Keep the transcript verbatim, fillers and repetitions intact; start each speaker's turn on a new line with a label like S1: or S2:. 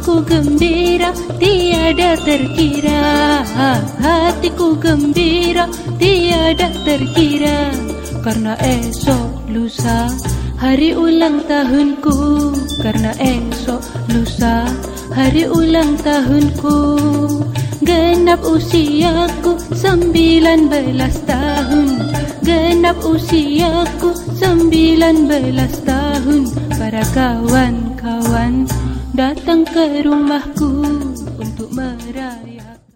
S1: Hatiku gembira tiada terkira, hatiku gembira tiada terkira, karena esok lusa hari ulang tahunku, karena esok lusa hari ulang tahunku. Genap usiaku sembilan belas tahun, genap usiaku sembilan belas tahun. Para kawan-kawan datang ke rumahku untuk merayakan.